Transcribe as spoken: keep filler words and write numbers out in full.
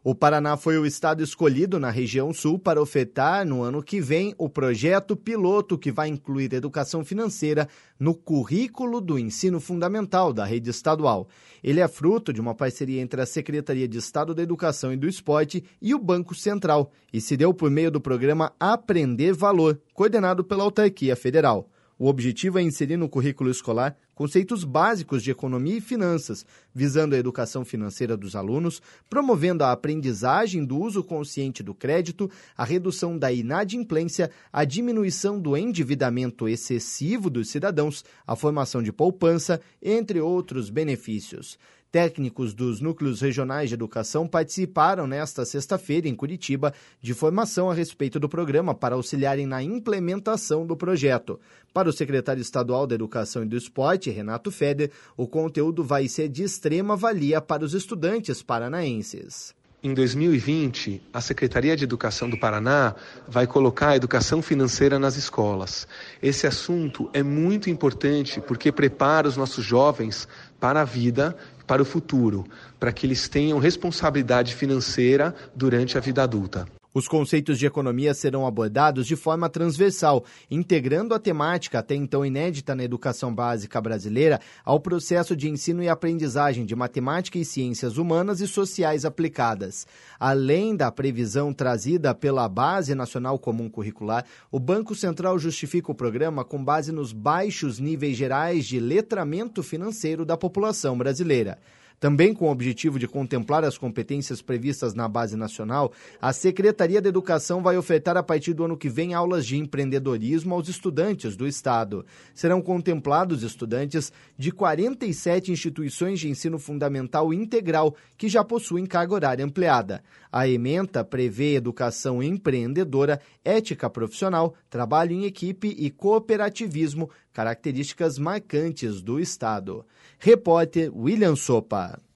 O Paraná foi o estado escolhido na região sul para ofertar, no ano que vem, o projeto piloto que vai incluir educação financeira no currículo do ensino fundamental da rede estadual. Ele é fruto de uma parceria entre a Secretaria de Estado da Educação e do Esporte e o Banco Central e se deu por meio do programa Aprender Valor, coordenado pela Autarquia Federal. O objetivo é inserir no currículo escolar conceitos básicos de economia e finanças, visando a educação financeira dos alunos, promovendo a aprendizagem do uso consciente do crédito, a redução da inadimplência, a diminuição do endividamento excessivo dos cidadãos, a formação de poupança, entre outros benefícios. Técnicos dos núcleos regionais de educação participaram nesta sexta-feira em Curitiba de formação a respeito do programa para auxiliarem na implementação do projeto. Para o secretário estadual da Educação e do Esporte, Renato Feder, o conteúdo vai ser de extrema valia para os estudantes paranaenses. Em dois mil e vinte, a Secretaria de Educação do Paraná vai colocar a educação financeira nas escolas. Esse assunto é muito importante porque prepara os nossos jovens para a vida, para o futuro, para que eles tenham responsabilidade financeira durante a vida adulta. Os conceitos de economia serão abordados de forma transversal, integrando a temática até então inédita na educação básica brasileira ao processo de ensino e aprendizagem de matemática e ciências humanas e sociais aplicadas. Além da previsão trazida pela Base Nacional Comum Curricular, o Banco Central justifica o programa com base nos baixos níveis gerais de letramento financeiro da população brasileira. Também com o objetivo de contemplar as competências previstas na Base Nacional, a Secretaria da Educação vai ofertar a partir do ano que vem aulas de empreendedorismo aos estudantes do Estado. Serão contemplados estudantes de quarenta e sete instituições de ensino fundamental integral que já possuem carga horária ampliada. A ementa prevê educação empreendedora, ética profissional, trabalho em equipe e cooperativismo, características marcantes do Estado. Repórter William Sopa.